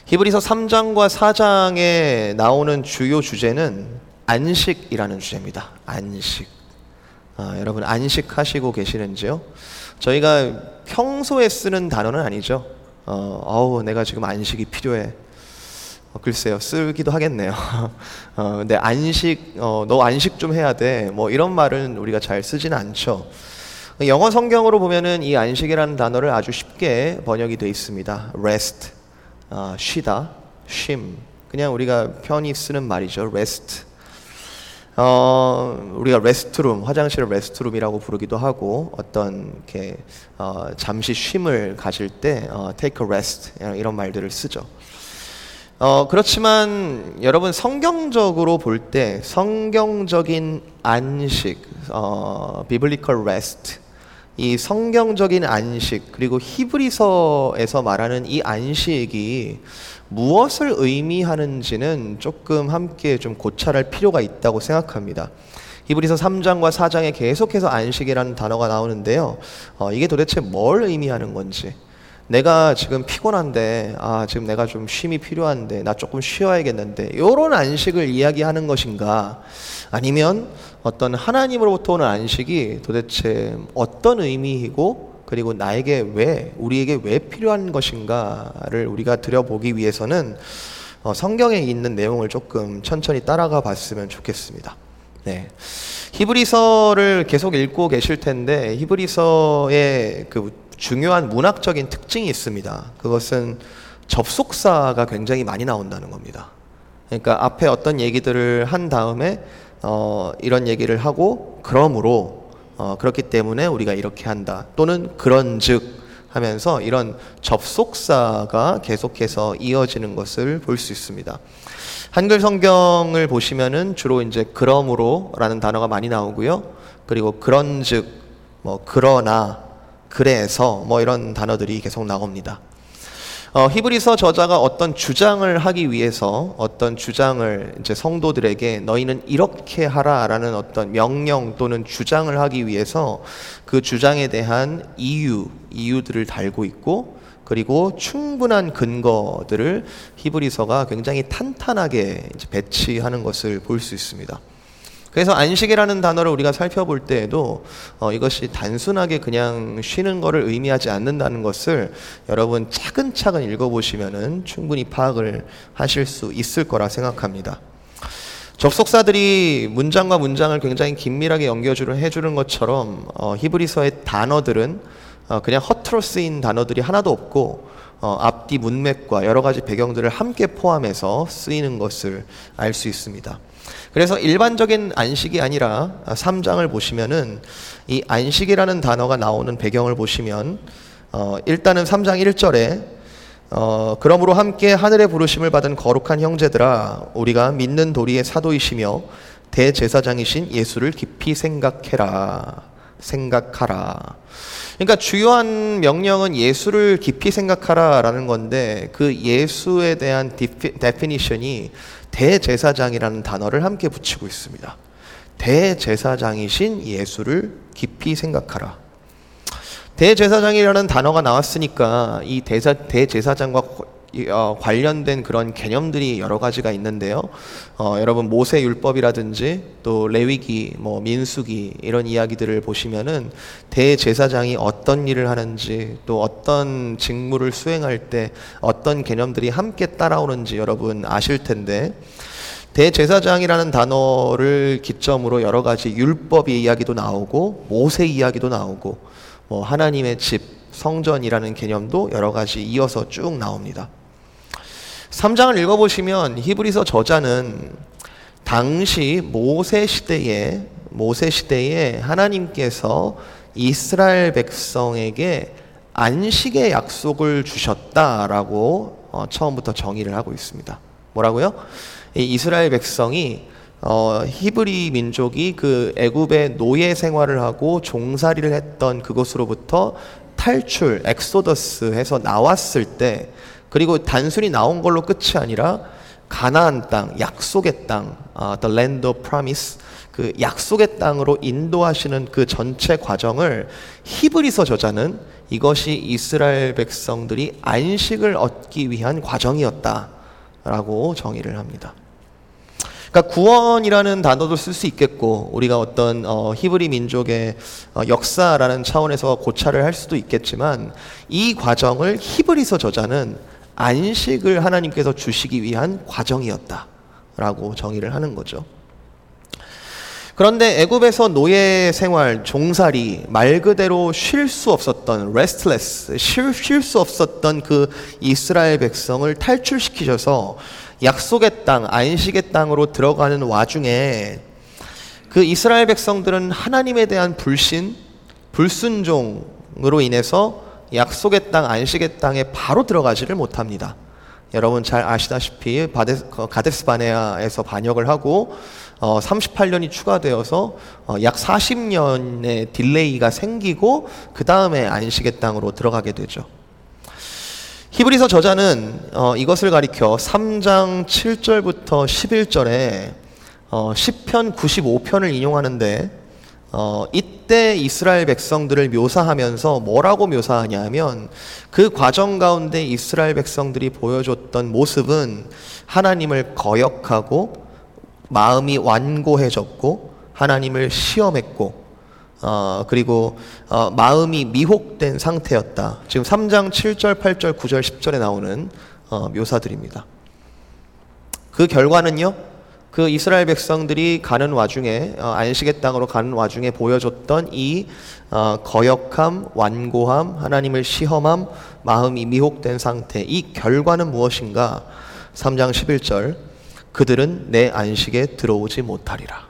히브리서 3장과 4장에 나오는 주요 주제는 안식이라는 주제입니다. 안식. 여러분 안식하시고 계시는지요? 저희가 평소에 쓰는 단어는 아니죠. 내가 지금 안식이 필요해. 글쎄요, 쓰기도 하겠네요. 근데 안식, 너 안식 좀 해야 돼. 뭐 이런 말은 우리가 잘 쓰지는 않죠. 영어 성경으로 보면은 이 안식이라는 단어를 아주 쉽게 번역이 되어 있습니다. rest, 쉬다, 쉼. 그냥 우리가 편히 쓰는 말이죠. rest. 우리가 레스트룸, 화장실을 레스트룸이라고 부르기도 하고, 어떤 이렇게 잠시 쉼을 가질 때 take a rest 이런 말들을 쓰죠. 그렇지만 여러분 성경적으로 볼 때 성경적인 안식, biblical rest, 이 성경적인 안식, 그리고 히브리서에서 말하는 이 안식이 무엇을 의미하는지는 조금 함께 좀 고찰할 필요가 있다고 생각합니다. 히브리서 3장과 4장에 계속해서 안식이라는 단어가 나오는데요. 이게 도대체 뭘 의미하는 건지, 내가 지금 피곤한데, 지금 내가 좀 쉼이 필요한데, 나 조금 쉬어야겠는데, 이런 안식을 이야기하는 것인가, 아니면 어떤 하나님으로부터 오는 안식이 도대체 어떤 의미이고, 그리고 우리에게 왜 필요한 것인가를 우리가 들여보기 위해서는 성경에 있는 내용을 조금 천천히 따라가 봤으면 좋겠습니다. 네. 히브리서를 계속 읽고 계실 텐데, 히브리서의 그 중요한 문학적인 특징이 있습니다. 그것은 접속사가 굉장히 많이 나온다는 겁니다. 그러니까 앞에 어떤 얘기들을 한 다음에 이런 얘기를 하고, 그러므로 그렇기 때문에 우리가 이렇게 한다, 또는 그런즉 하면서 이런 접속사가 계속해서 이어지는 것을 볼 수 있습니다. 한글 성경을 보시면은 주로 이제 그러므로라는 단어가 많이 나오고요. 그리고 그런즉, 그러나, 그래서 이런 단어들이 계속 나옵니다. 히브리서 저자가 어떤 주장을 하기 위해서, 어떤 주장을 이제 성도들에게 너희는 이렇게 하라라는 어떤 명령 또는 주장을 하기 위해서 그 주장에 대한 이유들을 달고 있고, 그리고 충분한 근거들을 히브리서가 굉장히 탄탄하게 이제 배치하는 것을 볼 수 있습니다. 그래서 안식이라는 단어를 우리가 살펴볼 때에도 이것이 단순하게 그냥 쉬는 것을 의미하지 않는다는 것을 여러분 차근차근 읽어보시면은 충분히 파악을 하실 수 있을 거라 생각합니다. 접속사들이 문장과 문장을 굉장히 긴밀하게 해주는 것처럼 히브리서의 단어들은 그냥 허투루 쓰인 단어들이 하나도 없고, 앞뒤 문맥과 여러 가지 배경들을 함께 포함해서 쓰이는 것을 알 수 있습니다. 그래서 일반적인 안식이 아니라 3장을 보시면은 이 안식이라는 단어가 나오는 배경을 보시면, 일단은 3장 1절에 그러므로 함께 하늘의 부르심을 받은 거룩한 형제들아, 우리가 믿는 도리의 사도이시며 대제사장이신 예수를 깊이 생각하라. 그러니까 주요한 명령은 예수를 깊이 생각하라라는 건데, 그 예수에 대한 데피니션이 대제사장이라는 단어를 함께 붙이고 있습니다. 대제사장이신 예수를 깊이 생각하라. 대제사장이라는 단어가 나왔으니까 이 대제사장과 관련된 그런 개념들이 여러 가지가 있는데요. 여러분 모세 율법이라든지 또 레위기, 민수기 이런 이야기들을 보시면은 대제사장이 어떤 일을 하는지, 또 어떤 직무를 수행할 때 어떤 개념들이 함께 따라오는지 여러분 아실 텐데, 대제사장이라는 단어를 기점으로 여러 가지 율법의 이야기도 나오고, 모세 이야기도 나오고, 하나님의 집, 성전이라는 개념도 여러 가지 이어서 쭉 나옵니다. 3장을 읽어보시면 히브리서 저자는 당시 모세 시대에 하나님께서 이스라엘 백성에게 안식의 약속을 주셨다라고 처음부터 정의를 하고 있습니다. 뭐라고요? 이스라엘 백성이 히브리 민족이 그 애굽의 노예 생활을 하고 종살이를 했던 그것으로부터 탈출, 엑소더스 해서 나왔을 때, 그리고 단순히 나온 걸로 끝이 아니라 가나안 땅, 약속의 땅, the land of promise, 그 약속의 땅으로 인도하시는 그 전체 과정을 히브리서 저자는 이것이 이스라엘 백성들이 안식을 얻기 위한 과정이었다라고 정의를 합니다. 그러니까 구원이라는 단어도 쓸 수 있겠고, 우리가 어떤 히브리 민족의 역사라는 차원에서 고찰을 할 수도 있겠지만, 이 과정을 히브리서 저자는 안식을 하나님께서 주시기 위한 과정이었다라고 정의를 하는 거죠. 그런데 애굽에서 노예 생활, 종살이, 말 그대로 쉴 수 없었던 restless, 쉴 수 없었던 그 이스라엘 백성을 탈출시키셔서 약속의 땅, 안식의 땅으로 들어가는 와중에 그 이스라엘 백성들은 하나님에 대한 불신, 불순종으로 인해서 약속의 땅, 안식의 땅에 바로 들어가지를 못합니다. 여러분 잘 아시다시피 가데스 바네아에서 반역을 하고 38년이 추가되어서 약 40년의 딜레이가 생기고 그 다음에 안식의 땅으로 들어가게 되죠. 히브리서 저자는 이것을 가리켜 3장 7절부터 11절에 시편 95편을 인용하는데, 이때 이스라엘 백성들을 묘사하면서 뭐라고 묘사하냐 하면, 그 과정 가운데 이스라엘 백성들이 보여줬던 모습은 하나님을 거역하고 마음이 완고해졌고 하나님을 시험했고 그리고 마음이 미혹된 상태였다. 지금 3장 7절, 8절, 9절, 10절에 나오는 묘사들입니다. 그 결과는요, 그 이스라엘 백성들이 가는 와중에 안식의 땅으로 가는 와중에 보여줬던 이 거역함, 완고함, 하나님을 시험함, 마음이 미혹된 상태, 이 결과는 무엇인가? 3장 11절, 그들은 내 안식에 들어오지 못하리라.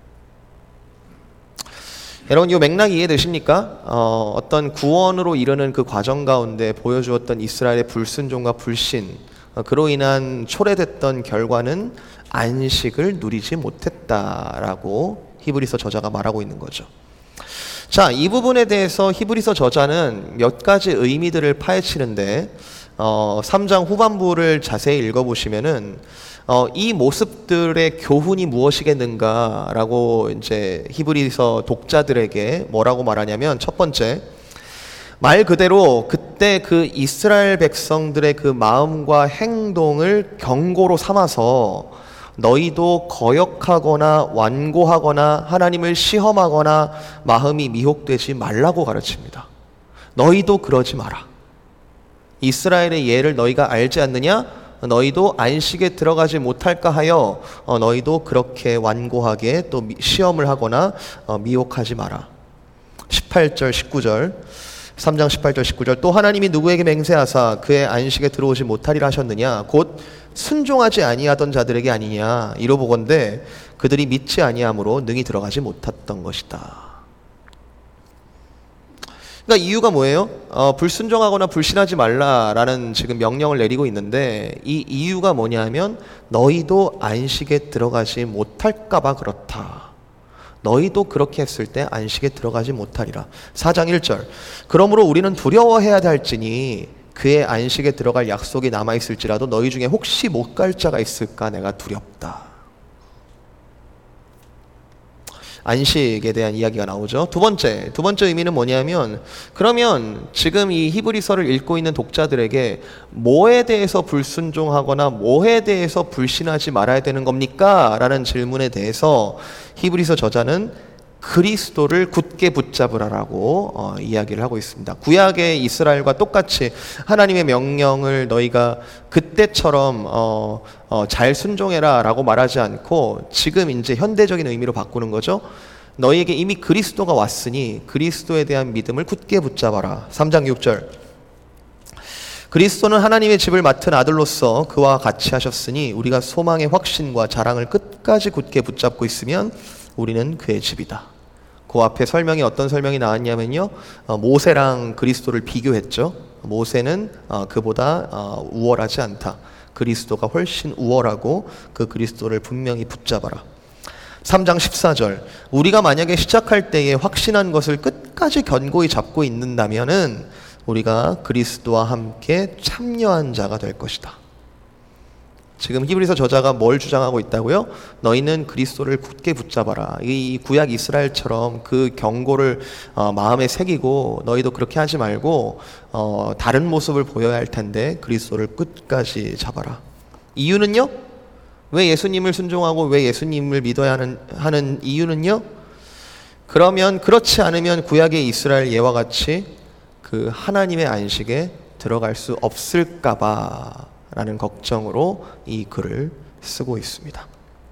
여러분, 이 맥락 이해되십니까? 어떤 구원으로 이르는 그 과정 가운데 보여주었던 이스라엘의 불순종과 불신, 그로 인한 초래됐던 결과는 안식을 누리지 못했다라고 히브리서 저자가 말하고 있는 거죠. 자, 이 부분에 대해서 히브리서 저자는 몇 가지 의미들을 파헤치는데 3장 후반부를 자세히 읽어보시면은 이 모습들의 교훈이 무엇이겠는가라고 이제 히브리서 독자들에게 뭐라고 말하냐면, 첫 번째, 말 그대로 그때 그 이스라엘 백성들의 그 마음과 행동을 경고로 삼아서 너희도 거역하거나 완고하거나 하나님을 시험하거나 마음이 미혹되지 말라고 가르칩니다. 너희도 그러지 마라. 이스라엘의 예를 너희가 알지 않느냐? 너희도 안식에 들어가지 못할까 하여 너희도 그렇게 완고하게 또 시험을 하거나 미혹하지 마라. 18절 19절 3장 18절 19절, 또 하나님이 누구에게 맹세하사 그의 안식에 들어오지 못하리라 하셨느냐? 곧 순종하지 아니하던 자들에게 아니냐? 이로보건대 그들이 믿지 아니함으로 능히 들어가지 못했던 것이다. 그러니까 이유가 뭐예요? 불순종하거나 불신하지 말라라는 지금 명령을 내리고 있는데, 이 이유가 뭐냐면 너희도 안식에 들어가지 못할까 봐 그렇다. 너희도 그렇게 했을 때 안식에 들어가지 못하리라. 4장 1절, 그러므로 우리는 두려워해야 할지니 그의 안식에 들어갈 약속이 남아있을지라도 너희 중에 혹시 못 갈 자가 있을까 내가 두렵다. 안식에 대한 이야기가 나오죠. 두 번째 의미는 뭐냐면, 그러면 지금 이 히브리서를 읽고 있는 독자들에게 뭐에 대해서 불순종하거나 뭐에 대해서 불신하지 말아야 되는 겁니까? 라는 질문에 대해서 히브리서 저자는 그리스도를 굳게 붙잡으라라고 이야기를 하고 있습니다. 구약의 이스라엘과 똑같이 하나님의 명령을 너희가 그때처럼 잘 순종해라 라고 말하지 않고, 지금 이제 현대적인 의미로 바꾸는 거죠. 너희에게 이미 그리스도가 왔으니 그리스도에 대한 믿음을 굳게 붙잡아라. 3장 6절, 그리스도는 하나님의 집을 맡은 아들로서 그와 같이 하셨으니 우리가 소망의 확신과 자랑을 끝까지 굳게 붙잡고 있으면 우리는 그의 집이다. 그 앞에 어떤 설명이 나왔냐면요, 모세랑 그리스도를 비교했죠. 모세는 그보다 우월하지 않다. 그리스도가 훨씬 우월하고 그 그리스도를 분명히 붙잡아라. 3장 14절, 우리가 만약에 시작할 때에 확신한 것을 끝까지 견고히 잡고 있는다면은 우리가 그리스도와 함께 참여한 자가 될 것이다. 지금 히브리서 저자가 뭘 주장하고 있다고요? 너희는 그리스도를 굳게 붙잡아라. 이 구약 이스라엘처럼 그 경고를 마음에 새기고 너희도 그렇게 하지 말고 다른 모습을 보여야 할 텐데 그리스도를 끝까지 잡아라. 이유는요? 왜 예수님을 순종하고 왜 예수님을 믿어야 하는 이유는요? 그러면 그렇지 않으면 구약의 이스라엘 예와 같이 그 하나님의 안식에 들어갈 수 없을까봐 라는 걱정으로 이 글을 쓰고 있습니다.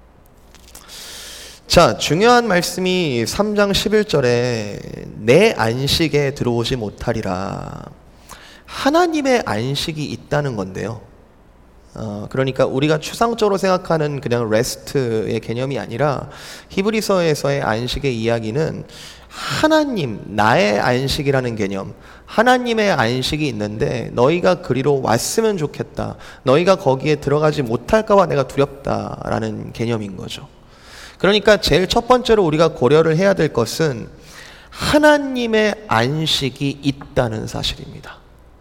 자, 중요한 말씀이 3장 11절에 내 안식에 들어오지 못하리라. 하나님의 안식이 있다는 건데요. 그러니까 우리가 추상적으로 생각하는 그냥 레스트의 개념이 아니라 히브리서에서의 안식의 이야기는 하나님, 나의 안식이라는 개념, 하나님의 안식이 있는데 너희가 그리로 왔으면 좋겠다. 너희가 거기에 들어가지 못할까 봐 내가 두렵다라는 개념인 거죠. 그러니까 제일 첫 번째로 우리가 고려를 해야 될 것은 하나님의 안식이 있다는 사실입니다.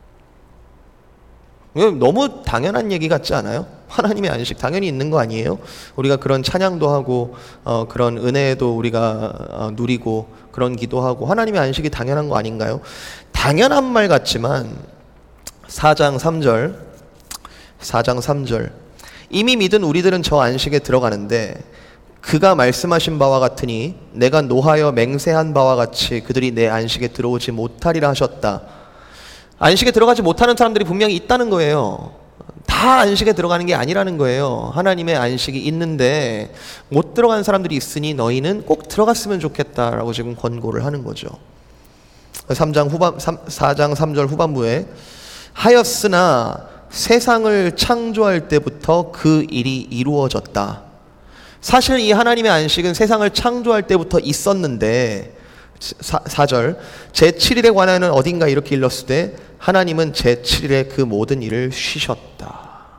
너무 당연한 얘기 같지 않아요? 하나님의 안식 당연히 있는 거 아니에요? 우리가 그런 찬양도 하고 그런 은혜도 우리가 누리고 그런 기도하고 하나님의 안식이 당연한 거 아닌가요? 당연한 말 같지만 4장 3절 이미 믿은 우리들은 저 안식에 들어가는데 그가 말씀하신 바와 같으니 내가 노하여 맹세한 바와 같이 그들이 내 안식에 들어오지 못하리라 하셨다. 안식에 들어가지 못하는 사람들이 분명히 있다는 거예요. 다 안식에 들어가는 게 아니라는 거예요. 하나님의 안식이 있는데 못 들어간 사람들이 있으니 너희는 꼭 들어갔으면 좋겠다라고 지금 권고를 하는 거죠. 4장 3절 후반부에 하였으나 세상을 창조할 때부터 그 일이 이루어졌다. 사실 이 하나님의 안식은 세상을 창조할 때부터 있었는데 4절 제7일에 관하여는 어딘가 이렇게 일렀을 때 하나님은 제7일에 그 모든 일을 쉬셨다.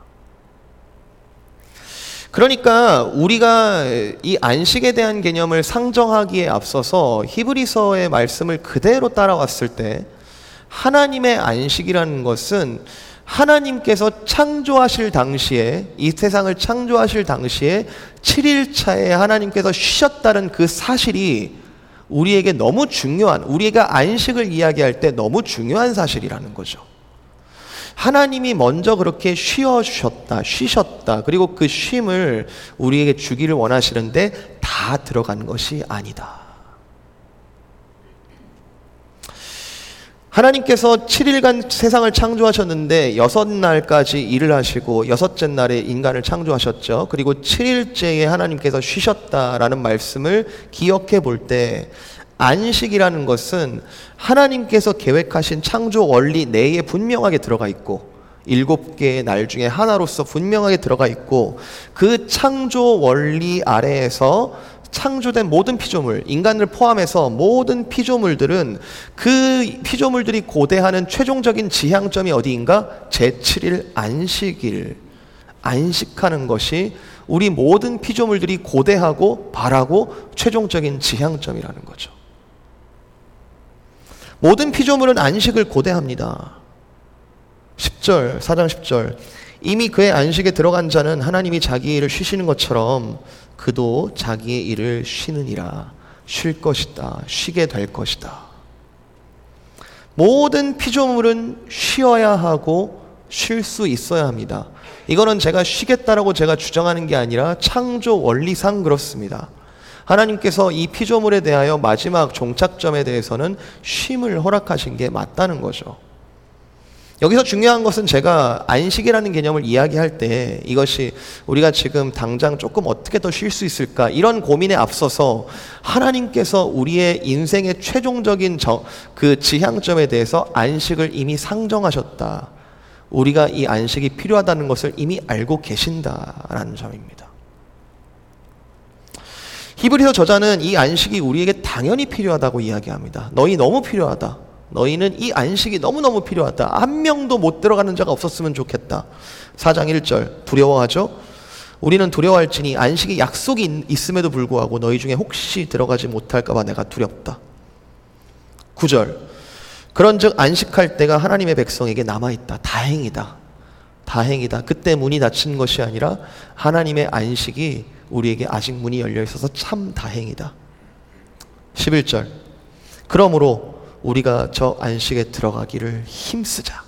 그러니까 우리가 이 안식에 대한 개념을 상정하기에 앞서서 히브리서의 말씀을 그대로 따라왔을 때 하나님의 안식이라는 것은 하나님께서 창조하실 당시에 이 세상을 창조하실 당시에 7일차에 하나님께서 쉬셨다는 그 사실이 우리에게 너무 중요한, 우리가 안식을 이야기할 때 너무 중요한 사실이라는 거죠. 하나님이 먼저 그렇게 쉬셨다. 그리고 그 쉼을 우리에게 주기를 원하시는데 다 들어간 것이 아니다. 하나님께서 7일간 세상을 창조하셨는데 6날까지 일을 하시고 6째 날에 인간을 창조하셨죠. 그리고 7일째에 하나님께서 쉬셨다라는 말씀을 기억해 볼 때 안식이라는 것은 하나님께서 계획하신 창조 원리 내에 분명하게 들어가 있고 7개의 날 중에 하나로서 분명하게 들어가 있고 그 창조 원리 아래에서 창조된 모든 피조물, 인간을 포함해서 모든 피조물들은 그 피조물들이 고대하는 최종적인 지향점이 어디인가? 제7일 안식일. 안식하는 것이 우리 모든 피조물들이 고대하고 바라고 최종적인 지향점이라는 거죠. 모든 피조물은 안식을 고대합니다. 10절, 4장 10절. 이미 그의 안식에 들어간 자는 하나님이 자기 일을 쉬시는 것처럼 그도 자기의 일을 쉬느니라. 쉴 것이다. 쉬게 될 것이다. 모든 피조물은 쉬어야 하고 쉴 수 있어야 합니다. 이거는 제가 쉬겠다라고 제가 주장하는 게 아니라 창조 원리상 그렇습니다. 하나님께서 이 피조물에 대하여 마지막 종착점에 대해서는 쉼을 허락하신 게 맞다는 거죠. 여기서 중요한 것은 제가 안식이라는 개념을 이야기할 때 이것이 우리가 지금 당장 조금 어떻게 더 쉴 수 있을까 이런 고민에 앞서서 하나님께서 우리의 인생의 최종적인 그 지향점에 대해서 안식을 이미 상정하셨다. 우리가 이 안식이 필요하다는 것을 이미 알고 계신다라는 점입니다. 히브리서 저자는 이 안식이 우리에게 당연히 필요하다고 이야기합니다. 너희 너무 필요하다. 너희는 이 안식이 너무너무 필요하다. 한 명도 못 들어가는 자가 없었으면 좋겠다. 4장 1절 두려워하죠? 우리는 두려워할지니 안식이 약속이 있음에도 불구하고 너희 중에 혹시 들어가지 못할까 봐 내가 두렵다. 9절 그런즉 안식할 때가 하나님의 백성에게 남아있다. 다행이다. 다행이다. 그때 문이 닫힌 것이 아니라 하나님의 안식이 우리에게 아직 문이 열려 있어서 참 다행이다. 11절. 그러므로 우리가 저 안식에 들어가기를 힘쓰자.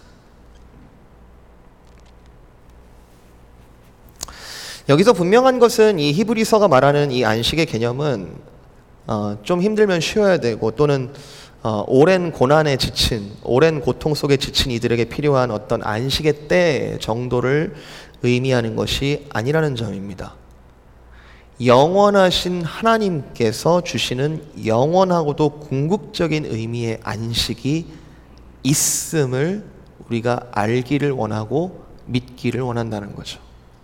여기서 분명한 것은 이 히브리서가 말하는 이 안식의 개념은 좀 힘들면 쉬어야 되고 또는 오랜 고난에 지친, 오랜 고통 속에 지친 이들에게 필요한 어떤 안식의 때 정도를 의미하는 것이 아니라는 점입니다. 영원하신 하나님께서 주시는 영원하고도 궁극적인 의미의 안식이 있음을 우리가 알기를 원하고 믿기를 원한다는 거죠.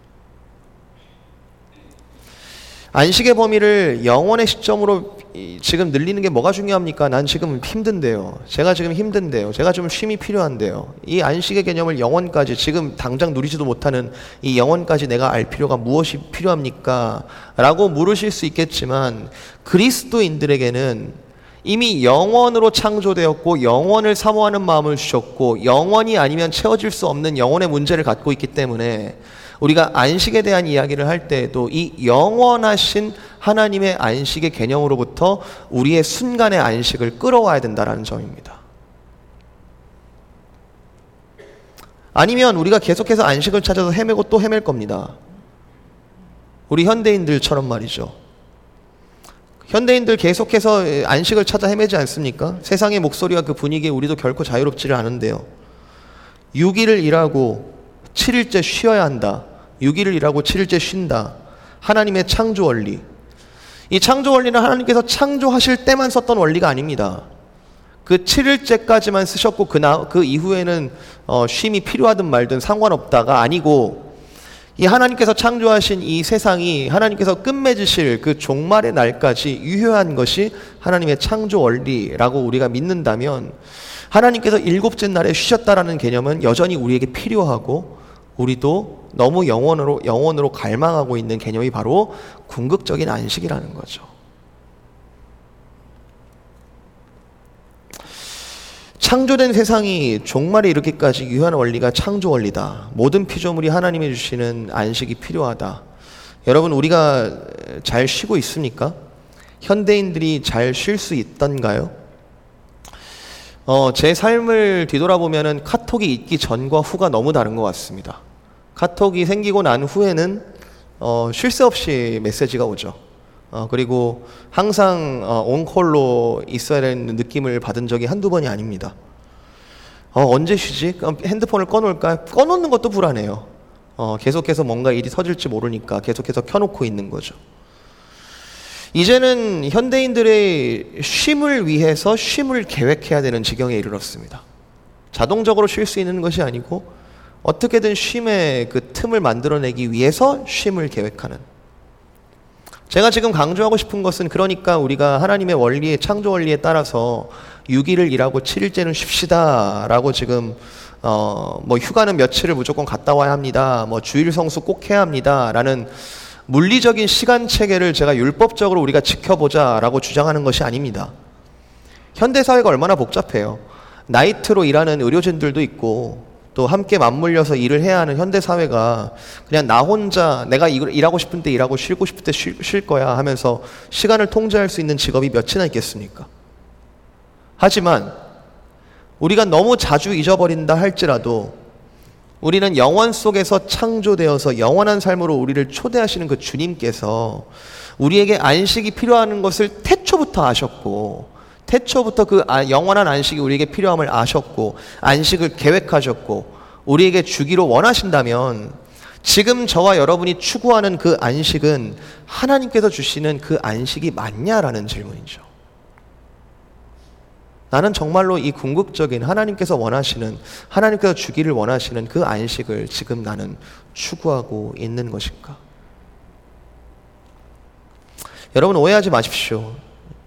안식의 범위를 영원의 시점으로 지금 늘리는 게 뭐가 중요합니까? 난 지금 힘든데요. 제가 지금 힘든데요. 제가 좀 쉼이 필요한데요. 이 안식의 개념을 영원까지, 지금 당장 누리지도 못하는 이 영원까지 내가 알 필요가 무엇이 필요합니까? 라고 물으실 수 있겠지만 그리스도인들에게는 이미 영원으로 창조되었고 영원을 사모하는 마음을 주셨고 영원이 아니면 채워질 수 없는 영혼의 문제를 갖고 있기 때문에 우리가 안식에 대한 이야기를 할 때에도 이 영원하신 하나님의 안식의 개념으로부터 우리의 순간의 안식을 끌어와야 된다는 점입니다. 아니면 우리가 계속해서 안식을 찾아서 헤매고 또 헤맬 겁니다. 우리 현대인들처럼 말이죠. 현대인들 계속해서 안식을 찾아 헤매지 않습니까? 세상의 목소리와 그 분위기에 우리도 결코 자유롭지를 않은데요. 6일을 일하고 7일째 쉬어야 한다. 6일을 일하고 7일째 쉰다. 하나님의 창조 원리. 이 창조 원리는 하나님께서 창조하실 때만 썼던 원리가 아닙니다. 그 7일째까지만 쓰셨고 그 이후에는 쉼이 필요하든 말든 상관없다가 아니고, 이 하나님께서 창조하신 이 세상이 하나님께서 끝맺으실 그 종말의 날까지 유효한 것이 하나님의 창조 원리라고 우리가 믿는다면, 하나님께서 일곱째 날에 쉬셨다라는 개념은 여전히 우리에게 필요하고 우리도 너무 영원으로 갈망하고 있는 개념이 바로 궁극적인 안식이라는 거죠. 창조된 세상이 종말에 이르기까지 유효한 원리가 창조 원리다. 모든 피조물이 하나님이 주시는 안식이 필요하다. 여러분, 우리가 잘 쉬고 있습니까? 현대인들이 잘 쉴 수 있던가요? 제 삶을 뒤돌아보면은 카톡이 있기 전과 후가 너무 다른 것 같습니다. 카톡이 생기고 난 후에는 쉴 새 없이 메시지가 오죠. 그리고 항상 온콜로 있어야 되는 느낌을 받은 적이 한두 번이 아닙니다. 언제 쉬지? 핸드폰을 꺼놓을까? 꺼놓는 것도 불안해요. 계속해서 뭔가 일이 터질지 모르니까 계속해서 켜놓고 있는 거죠. 이제는 현대인들의 쉼을 위해서 쉼을 계획해야 되는 지경에 이르렀습니다. 자동적으로 쉴 수 있는 것이 아니고 어떻게든 쉼의 그 틈을 만들어내기 위해서 쉼을 계획하는. 제가 지금 강조하고 싶은 것은, 그러니까 우리가 하나님의 원리의 창조 원리에 따라서 6일을 일하고 7일째는 쉽시다 라고 지금 뭐 휴가는 며칠을 무조건 갔다 와야 합니다, 뭐 주일 성수 꼭 해야 합니다 라는 물리적인 시간 체계를 제가 율법적으로 우리가 지켜보자 라고 주장하는 것이 아닙니다. 현대사회가 얼마나 복잡해요. 나이트로 일하는 의료진들도 있고 또 함께 맞물려서 일을 해야 하는 현대사회가 그냥 나 혼자 내가 일하고 싶을 때 일하고 쉬고 싶을 때 쉴 거야 하면서 시간을 통제할 수 있는 직업이 몇이나 있겠습니까? 하지만 우리가 너무 자주 잊어버린다 할지라도 우리는 영원 속에서 창조되어서 영원한 삶으로 우리를 초대하시는 그 주님께서 우리에게 안식이 필요한 것을 태초부터 아셨고, 태초부터 그 영원한 안식이 우리에게 필요함을 아셨고 안식을 계획하셨고 우리에게 주기로 원하신다면, 지금 저와 여러분이 추구하는 그 안식은 하나님께서 주시는 그 안식이 맞냐라는 질문이죠. 나는 정말로 이 궁극적인 하나님께서 원하시는, 하나님께서 주기를 원하시는 그 안식을 지금 나는 추구하고 있는 것인가? 여러분, 오해하지 마십시오.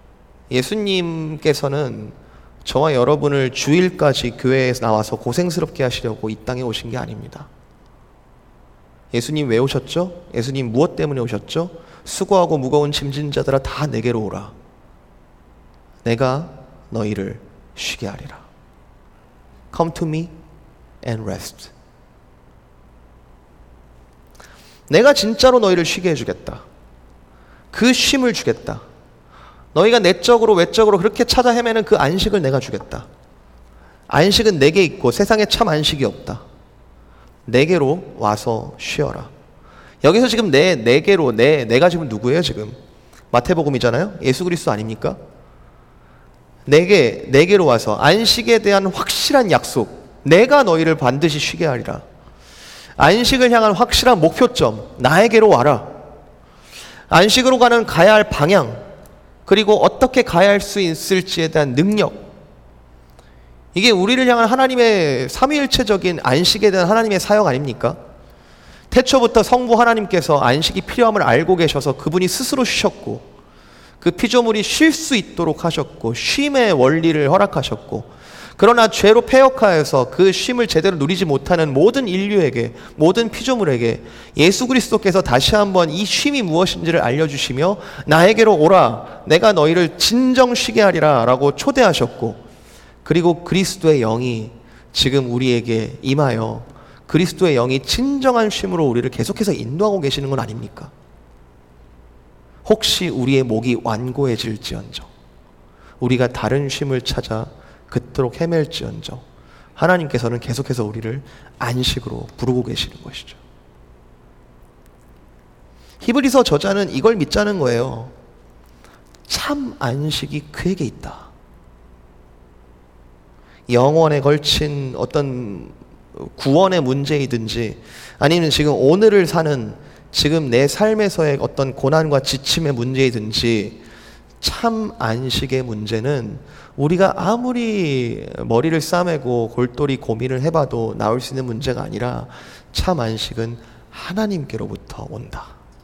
예수님께서는 저와 여러분을 주일까지 교회에 나와서 고생스럽게 하시려고 이 땅에 오신 게 아닙니다. 예수님 왜 오셨죠? 예수님 무엇 때문에 오셨죠? 수고하고 무거운 짐진 자들아 다 내게로 오라. 내가 너희를 쉬게 하리라. Come to me and rest. 내가 진짜로 너희를 쉬게 해주겠다. 그 쉼을 주겠다. 너희가 내적으로 외적으로 그렇게 찾아 헤매는 그 안식을 내가 주겠다. 안식은 내게 있고 세상에 참 안식이 없다. 내게로 와서 쉬어라. 여기서 지금 내게로 내가 지금 누구예요 지금? 마태복음이잖아요. 예수 그리스도 아닙니까? 내게로 와서 안식에 대한 확실한 약속. 내가 너희를 반드시 쉬게 하리라. 안식을 향한 확실한 목표점. 나에게로 와라. 안식으로 가야 할 방향, 그리고 어떻게 가야 할 수 있을지에 대한 능력. 이게 우리를 향한 하나님의 삼위일체적인 안식에 대한 하나님의 사역 아닙니까? 태초부터 성부 하나님께서 안식이 필요함을 알고 계셔서 그분이 스스로 쉬셨고, 그 피조물이 쉴 수 있도록 하셨고, 쉼의 원리를 허락하셨고, 그러나 죄로 패역하여서 그 쉼을 제대로 누리지 못하는 모든 인류에게, 모든 피조물에게 예수 그리스도께서 다시 한번 이 쉼이 무엇인지를 알려주시며 나에게로 오라, 내가 너희를 진정 쉬게 하리라 라고 초대하셨고, 그리고 그리스도의 영이 지금 우리에게 임하여 그리스도의 영이 진정한 쉼으로 우리를 계속해서 인도하고 계시는 건 아닙니까? 혹시 우리의 목이 완고해질지언정, 우리가 다른 쉼을 찾아 그토록 헤맬지언정, 하나님께서는 계속해서 우리를 안식으로 부르고 계시는 것이죠. 히브리서 저자는 이걸 믿자는 거예요. 참 안식이 그에게 있다. 영원에 걸친 어떤 구원의 문제이든지, 아니면 지금 오늘을 사는 지금 내 삶에서의 어떤 고난과 지침의 문제이든지, 참 안식의 문제는 우리가 아무리 머리를 싸매고 골똘히 고민을 해봐도 나올 수 있는 문제가 아니라, 참 안식은 하나님께로부터 온다.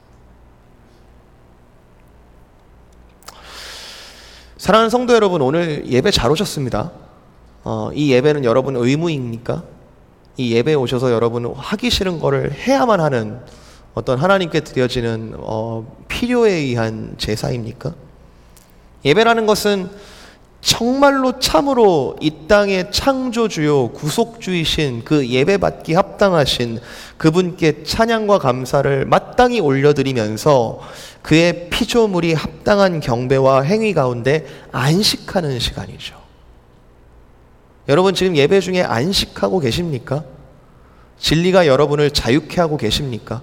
사랑하는 성도 여러분, 오늘 예배 잘 오셨습니다. 이 예배는 여러분 의무입니까? 이 예배에 오셔서 여러분 하기 싫은 거를 해야만 하는 어떤 하나님께 드려지는 필요에 의한 제사입니까? 예배라는 것은 정말로 참으로 이 땅의 창조주요 구속주이신 그 예배받기 합당하신 그분께 찬양과 감사를 마땅히 올려드리면서 그의 피조물이 합당한 경배와 행위 가운데 안식하는 시간이죠. 여러분 지금 예배 중에 안식하고 계십니까? 진리가 여러분을 자유케 하고 계십니까?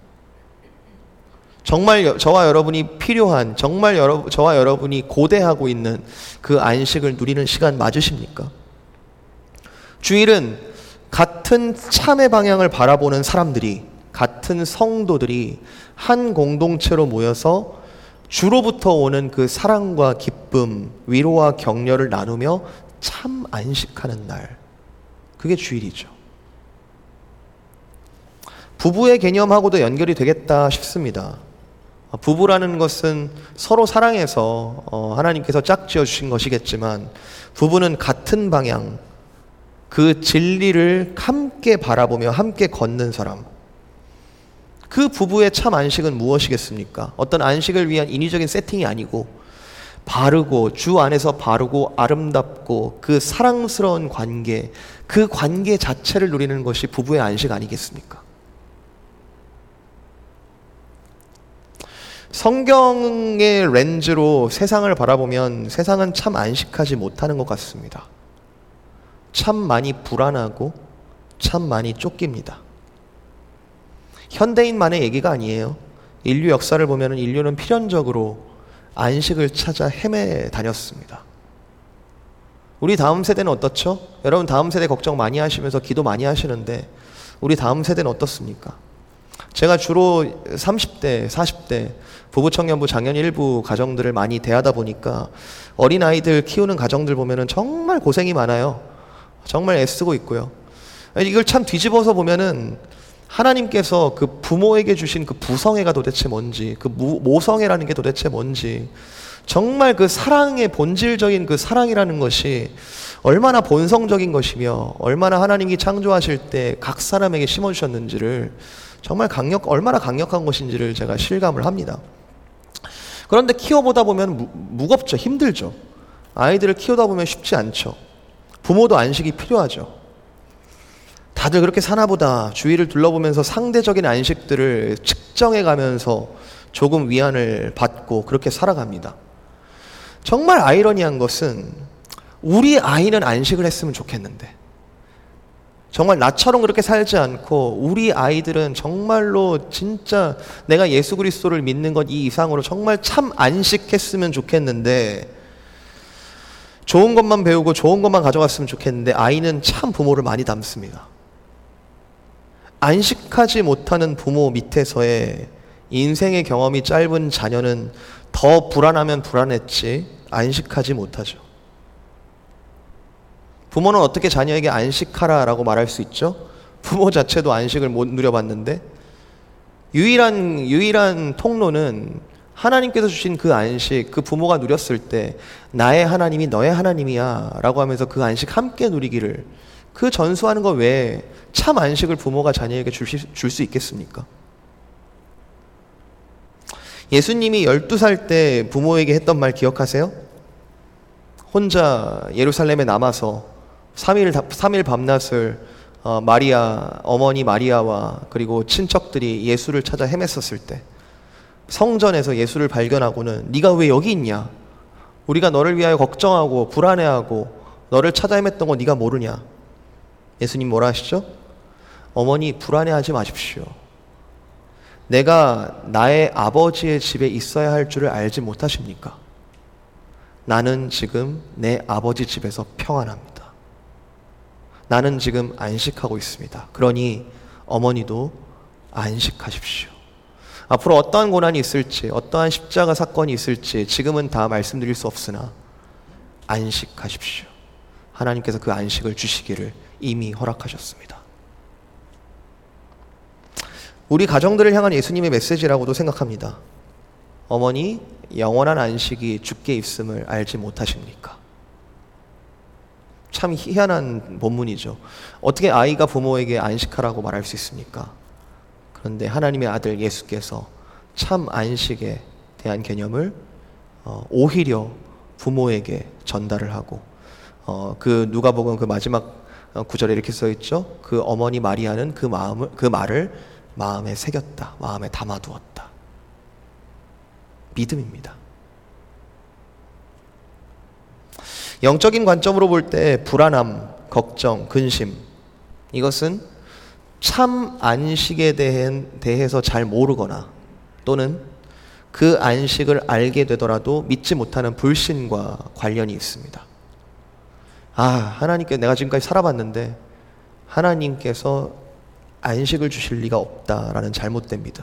정말 저와 여러분이 필요한, 정말 저와 여러분이 고대하고 있는 그 안식을 누리는 시간 맞으십니까? 주일은 같은 참의 방향을 바라보는 사람들이, 같은 성도들이 한 공동체로 모여서 주로부터 오는 그 사랑과 기쁨, 위로와 격려를 나누며 참 안식하는 날, 그게 주일이죠. 부부의 개념하고도 연결이 되겠다 싶습니다. 부부라는 것은 서로 사랑해서 하나님께서 짝지어 주신 것이겠지만, 부부는 같은 방향, 그 진리를 함께 바라보며 함께 걷는 사람. 그 부부의 참 안식은 무엇이겠습니까? 어떤 안식을 위한 인위적인 세팅이 아니고, 바르고 주 안에서 바르고 아름답고 그 사랑스러운 관계, 그 관계 자체를 누리는 것이 부부의 안식 아니겠습니까? 성경의 렌즈로 세상을 바라보면 세상은 참 안식하지 못하는 것 같습니다. 참 많이 불안하고 참 많이 쫓깁니다. 현대인만의 얘기가 아니에요. 인류 역사를 보면 인류는 필연적으로 안식을 찾아 헤매 다녔습니다. 우리 다음 세대는 어떻죠? 여러분 다음 세대 걱정 많이 하시면서 기도 많이 하시는데, 우리 다음 세대는 어떻습니까? 제가 주로 30대, 40대 부부청년부 장년 일부 가정들을 많이 대하다 보니까 어린아이들 키우는 가정들 보면은 정말 고생이 많아요. 정말 애쓰고 있고요. 이걸 참 뒤집어서 보면은 하나님께서 그 부모에게 주신 그 부성애가 도대체 뭔지, 그 모성애라는 게 도대체 뭔지, 정말 그 사랑의 본질적인 그 사랑이라는 것이 얼마나 본성적인 것이며 얼마나 하나님이 창조하실 때 각 사람에게 심어주셨는지를 정말 얼마나 강력한 것인지를 제가 실감을 합니다. 그런데 키워보다 보면 무겁죠. 힘들죠. 아이들을 키우다 보면 쉽지 않죠. 부모도 안식이 필요하죠. 다들 그렇게 사나보다 주위를 둘러보면서 상대적인 안식들을 측정해 가면서 조금 위안을 받고 그렇게 살아갑니다. 정말 아이러니한 것은 우리 아이는 안식을 했으면 좋겠는데 정말 나처럼 그렇게 살지 않고 우리 아이들은 정말로 진짜 내가 예수 그리스도를 믿는 것 이 이상으로 정말 참 안식했으면 좋겠는데 좋은 것만 배우고 좋은 것만 가져갔으면 좋겠는데 아이는 참 부모를 많이 닮습니다. 안식하지 못하는 부모 밑에서의 인생의 경험이 짧은 자녀는 더 불안하면 불안했지 안식하지 못하죠. 부모는 어떻게 자녀에게 안식하라라고 말할 수 있죠? 부모 자체도 안식을 못 누려봤는데 유일한 통로는 하나님께서 주신 그 안식, 그 부모가 누렸을 때 나의 하나님이 너의 하나님이야 라고 하면서 그 안식 함께 누리기를 그 전수하는 것 외에 참 안식을 부모가 자녀에게 줄 수 있겠습니까? 예수님이 12살 때 부모에게 했던 말 기억하세요? 혼자 예루살렘에 남아서 3일 밤낮을 어머니 마리아와 그리고 친척들이 예수를 찾아 헤맸었을 때 성전에서 예수를 발견하고는 네가 왜 여기 있냐? 우리가 너를 위하여 걱정하고 불안해하고 너를 찾아 헤맸던 거 네가 모르냐? 예수님 뭐라 하시죠? 어머니 불안해하지 마십시오. 내가 나의 아버지의 집에 있어야 할 줄을 알지 못하십니까? 나는 지금 내 아버지 집에서 평안합니다. 나는 지금 안식하고 있습니다. 그러니 어머니도 안식하십시오. 앞으로 어떠한 고난이 있을지, 어떠한 십자가 사건이 있을지 지금은 다 말씀드릴 수 없으나 안식하십시오. 하나님께서 그 안식을 주시기를 이미 허락하셨습니다. 우리 가정들을 향한 예수님의 메시지라고도 생각합니다. 어머니, 영원한 안식이 주께 있음을 알지 못하십니까? 참 희한한 본문이죠. 어떻게 아이가 부모에게 안식하라고 말할 수 있습니까? 그런데 하나님의 아들 예수께서 참 안식에 대한 개념을 오히려 부모에게 전달을 하고 그 누가복음 그 마지막 구절에 이렇게 써 있죠. 그 어머니 마리아는 그 말을 마음에 새겼다. 마음에 담아두었다. 믿음입니다. 영적인 관점으로 볼 때 불안함, 걱정, 근심 이것은 참 안식에 대해서 잘 모르거나 또는 그 안식을 알게 되더라도 믿지 못하는 불신과 관련이 있습니다. 하나님께 내가 지금까지 살아봤는데 하나님께서 안식을 주실 리가 없다라는 잘못된 믿음.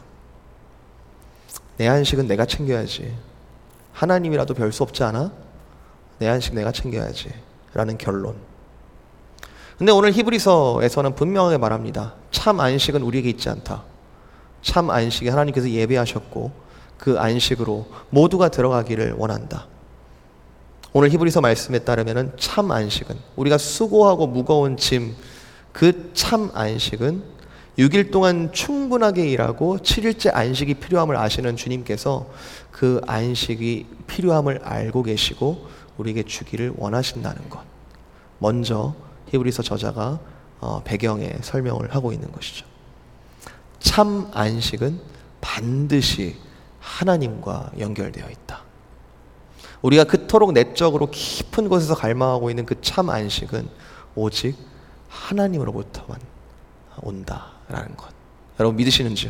내 안식은 내가 챙겨야지. 하나님이라도 별 수 없지 않아? 내 안식 내가 챙겨야지 라는 결론. 근데 오늘 히브리서에서는 분명하게 말합니다. 참 안식은 우리에게 있지 않다. 참 안식에 하나님께서 예배하셨고 그 안식으로 모두가 들어가기를 원한다. 오늘 히브리서 말씀에 따르면 참 안식은 우리가 수고하고 무거운 짐 그 참 안식은 6일 동안 충분하게 일하고 7일째 안식이 필요함을 아시는 주님께서 그 안식이 필요함을 알고 계시고 우리에게 주기를 원하신다는 것. 먼저 히브리서 저자가 배경에 설명을 하고 있는 것이죠. 참 안식은 반드시 하나님과 연결되어 있다. 우리가 그토록 내적으로 깊은 곳에서 갈망하고 있는 그 참 안식은 오직 하나님으로부터만 온다라는 것. 여러분 믿으시는지요?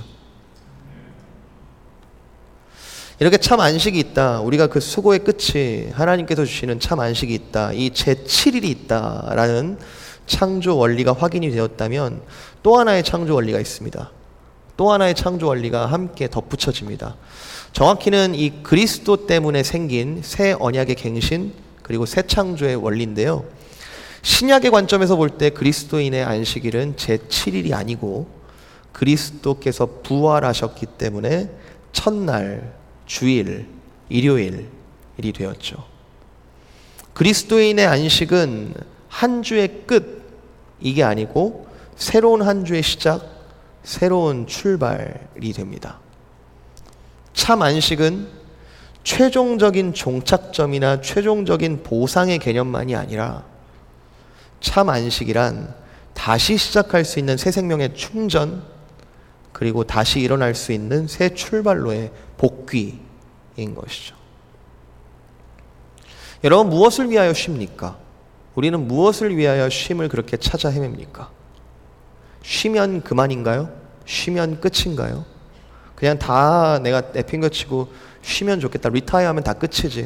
이렇게 참 안식이 있다. 우리가 그 수고의 끝이 하나님께서 주시는 참 안식이 있다. 이 제7일이 있다라는 창조 원리가 확인이 되었다면 또 하나의 창조 원리가 있습니다. 또 하나의 창조 원리가 함께 덧붙여집니다. 정확히는 이 그리스도 때문에 생긴 새 언약의 갱신 그리고 새 창조의 원리인데요. 신약의 관점에서 볼 때 그리스도인의 안식일은 제7일이 아니고 그리스도께서 부활하셨기 때문에 첫날, 주일, 일요일이 되었죠. 그리스도인의 안식은 한 주의 끝 이게 아니고 새로운 한 주의 시작, 새로운 출발이 됩니다. 참 안식은 최종적인 종착점이나 최종적인 보상의 개념만이 아니라 참 안식이란 다시 시작할 수 있는 새 생명의 충전, 그리고 다시 일어날 수 있는 새 출발로의 복귀인 것이죠. 여러분, 무엇을 위하여 쉽니까? 우리는 무엇을 위하여 쉼을 그렇게 찾아 헤맵니까? 쉬면 그만인가요? 쉬면 끝인가요? 그냥 다 내가 내팽겨치고 쉬면 좋겠다, 리타이어하면 다 끝이지.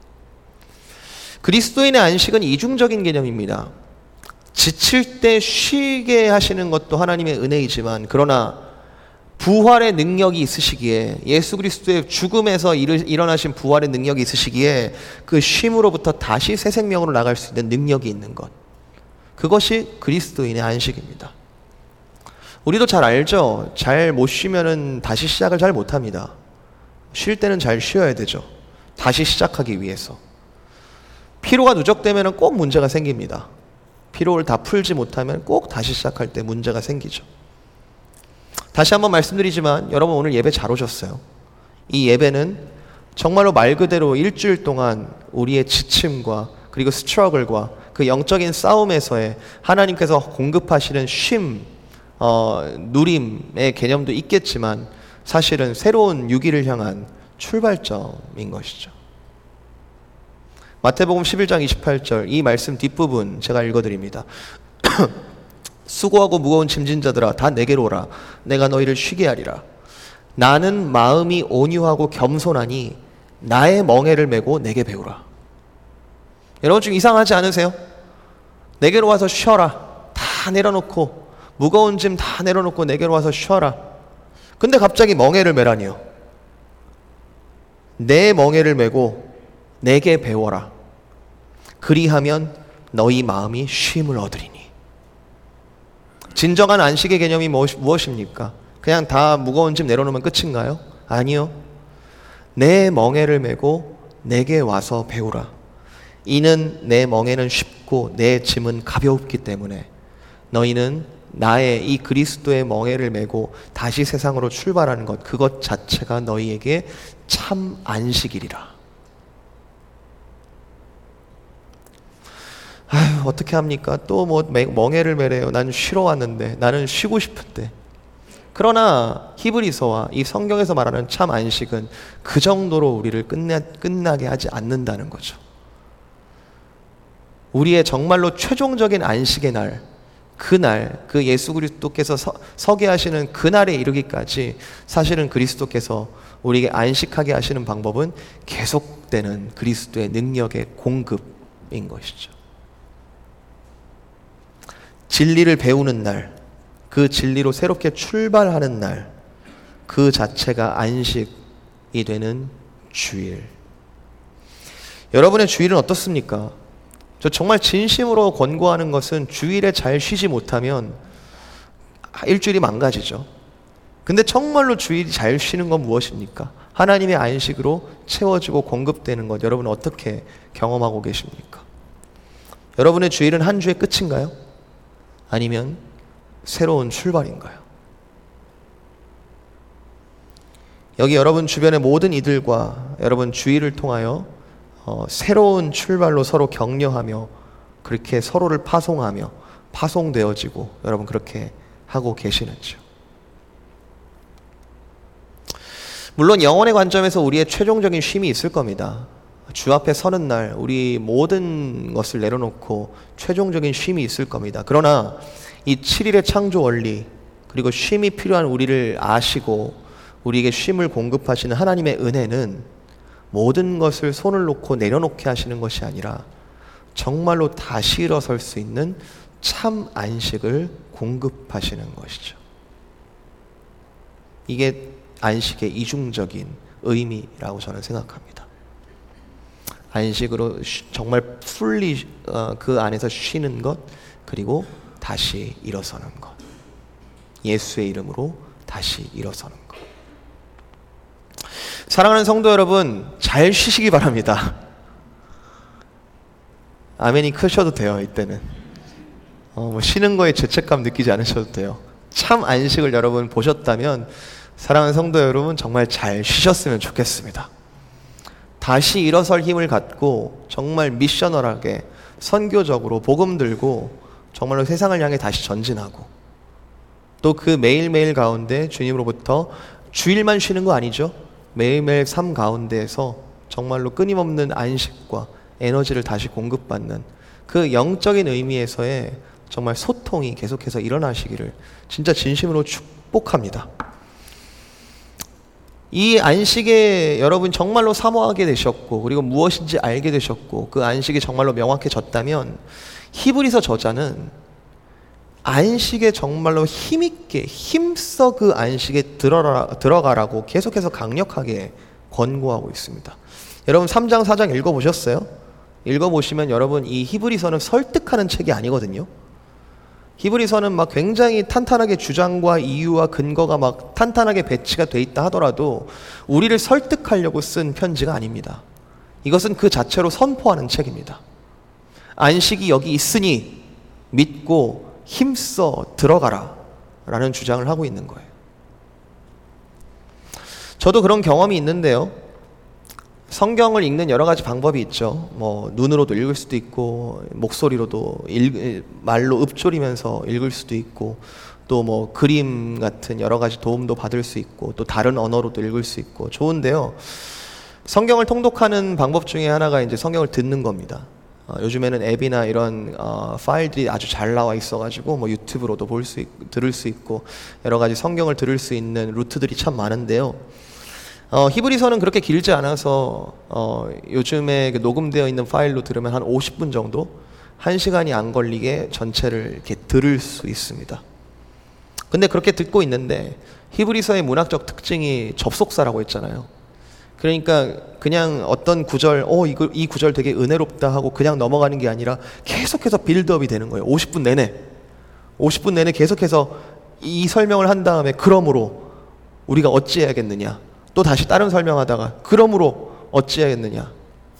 그리스도인의 안식은 이중적인 개념입니다. 지칠 때 쉬게 하시는 것도 하나님의 은혜이지만, 그러나 부활의 능력이 있으시기에, 예수 그리스도의 죽음에서 일어나신 부활의 능력이 있으시기에 그 쉼으로부터 다시 새 생명으로 나갈 수 있는 능력이 있는 것, 그것이 그리스도인의 안식입니다. 우리도 잘 알죠. 잘 못 쉬면은 다시 시작을 잘 못합니다. 쉴 때는 잘 쉬어야 되죠. 다시 시작하기 위해서. 피로가 누적되면 꼭 문제가 생깁니다. 피로를 다 풀지 못하면 꼭 다시 시작할 때 문제가 생기죠. 다시 한번 말씀드리지만, 여러분 오늘 예배 잘 오셨어요. 이 예배는 정말로 말 그대로 일주일 동안 우리의 지침과 그리고 스트러글과 그 영적인 싸움에서의 하나님께서 공급하시는 쉼, 누림의 개념도 있겠지만, 사실은 새로운 6일을 향한 출발점인 것이죠. 마태복음 11장 28절, 이 말씀 뒷부분 제가 읽어드립니다. 수고하고 무거운 짐진 자들아, 다 내게로 오라. 내가 너희를 쉬게 하리라. 나는 마음이 온유하고 겸손하니 나의 멍에를 메고 내게 배우라. 여러분 좀 이상하지 않으세요? 내게로 와서 쉬어라. 다 내려놓고, 무거운 짐 다 내려놓고 내게로 와서 쉬어라. 근데 갑자기 멍에를 메라니요. 내 멍에를 메고 내게 배워라. 그리하면 너희 마음이 쉼을 얻으리니. 진정한 안식의 개념이 무엇입니까? 그냥 다 무거운 짐 내려놓으면 끝인가요? 아니요. 내 멍에를 메고 내게 와서 배우라. 이는 내 멍에는 쉽고 내 짐은 가벼웠기 때문에 너희는 나의 이 그리스도의 멍에를 메고 다시 세상으로 출발하는 것, 그것 자체가 너희에게 참 안식이리라. 아휴, 어떻게 합니까? 또 뭐 멍에를 메래요. 난 쉬러 왔는데, 나는 쉬고 싶은데. 그러나 히브리서와 이 성경에서 말하는 참 안식은 그 정도로 우리를 끝나게 하지 않는다는 거죠. 우리의 정말로 최종적인 안식의 날, 그날, 그 예수 그리스도께서 서게 하시는 그날에 이르기까지 사실은 그리스도께서 우리에게 안식하게 하시는 방법은 계속되는 그리스도의 능력의 공급인 것이죠. 진리를 배우는 날, 그 진리로 새롭게 출발하는 날, 그 자체가 안식이 되는 주일. 여러분의 주일은 어떻습니까? 저 정말 진심으로 권고하는 것은, 주일에 잘 쉬지 못하면 일주일이 망가지죠. 근데 정말로 주일이 잘 쉬는 건 무엇입니까? 하나님의 안식으로 채워지고 공급되는 것, 여러분은 어떻게 경험하고 계십니까? 여러분의 주일은 한 주의 끝인가요? 아니면 새로운 출발인가요? 여기 여러분 주변의 모든 이들과 여러분 주일을 통하여 새로운 출발로 서로 격려하며, 그렇게 서로를 파송하며 파송되어지고, 여러분 그렇게 하고 계시는지요? 물론 영혼의 관점에서 우리의 최종적인 쉼이 있을 겁니다. 주 앞에 서는 날 우리 모든 것을 내려놓고 최종적인 쉼이 있을 겁니다. 그러나 이 7일의 창조 원리, 그리고 쉼이 필요한 우리를 아시고 우리에게 쉼을 공급하시는 하나님의 은혜는 모든 것을 손을 놓고 내려놓게 하시는 것이 아니라 정말로 다시 일어설 수 있는 참 안식을 공급하시는 것이죠. 이게 안식의 이중적인 의미라고 저는 생각합니다. 안식으로 정말 풀리 그 안에서 쉬는 것, 그리고 다시 일어서는 것. 예수의 이름으로 다시 일어서는 것. 사랑하는 성도 여러분, 잘 쉬시기 바랍니다. 아멘이 크셔도 돼요. 이때는 뭐 쉬는 거에 죄책감 느끼지 않으셔도 돼요. 참 안식을 여러분 보셨다면, 사랑하는 성도 여러분, 정말 잘 쉬셨으면 좋겠습니다. 다시 일어설 힘을 갖고 정말 미셔널하게 선교적으로 복음 들고 정말로 세상을 향해 다시 전진하고, 또 그 매일매일 가운데 주님으로부터 주일만 쉬는 거 아니죠. 매일매일 삶 가운데에서 정말로 끊임없는 안식과 에너지를 다시 공급받는 그 영적인 의미에서의 정말 소통이 계속해서 일어나시기를 진짜 진심으로 축복합니다. 이 안식에 여러분 정말로 사모하게 되셨고, 그리고 무엇인지 알게 되셨고, 그 안식이 정말로 명확해졌다면 히브리서 저자는 안식에 정말로 힘있게 힘써 그 안식에 들어가라고 계속해서 강력하게 권고하고 있습니다. 여러분 3장 4장 읽어보셨어요? 읽어보시면 여러분 이 히브리서는 설득하는 책이 아니거든요. 히브리서는 막 굉장히 탄탄하게 주장과 이유와 근거가 막 탄탄하게 배치가 돼 있다 하더라도 우리를 설득하려고 쓴 편지가 아닙니다. 이것은 그 자체로 선포하는 책입니다. 안식이 여기 있으니 믿고 힘써 들어가라 라는 주장을 하고 있는 거예요. 저도 그런 경험이 있는데요. 성경을 읽는 여러 가지 방법이 있죠. 뭐 눈으로도 읽을 수도 있고, 목소리로도 말로 읊조리면서 읽을 수도 있고, 또 뭐 그림 같은 여러 가지 도움도 받을 수 있고, 또 다른 언어로도 읽을 수 있고 좋은데요. 성경을 통독하는 방법 중에 하나가 이제 성경을 듣는 겁니다. 요즘에는 앱이나 이런 파일들이 아주 잘 나와 있어가지고 뭐 유튜브로도 들을 수 있고 여러 가지 성경을 들을 수 있는 루트들이 참 많은데요. 히브리서는 그렇게 길지 않아서 요즘에 녹음되어 있는 파일로 들으면 한 50분 정도, 1시간이 안 걸리게 전체를 이렇게 들을 수 있습니다. 근데 그렇게 듣고 있는데 히브리서의 문학적 특징이 접속사라고 했잖아요. 그러니까 그냥 어떤 구절, 이 구절 되게 은혜롭다 하고 그냥 넘어가는 게 아니라 계속해서 빌드업이 되는 거예요. 50분 내내 계속해서 이 설명을 한 다음에 그러므로 우리가 어찌해야겠느냐, 또 다시 다른 설명하다가 그러므로 어찌해야겠느냐.